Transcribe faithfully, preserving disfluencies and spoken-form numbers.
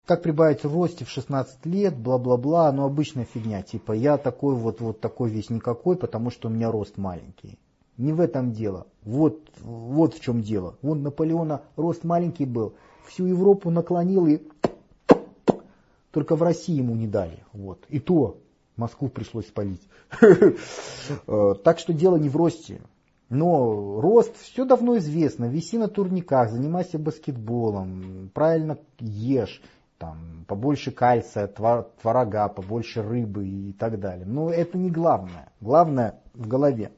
Как прибавить в росте в шестнадцать лет, бла-бла-бла, ну обычная фигня, типа я такой вот, вот такой весь никакой, потому что у меня рост маленький. Не в этом дело, вот, вот в чем дело. Вон Наполеона рост маленький был, всю Европу наклонил и только в России ему не дали, вот, и то Москву пришлось спалить. Так что дело не в росте. Но рост, все давно известно, виси на турниках, занимайся баскетболом, правильно ешь, там, побольше кальция, творога, побольше рыбы и так далее. Но это не главное. Главное в голове.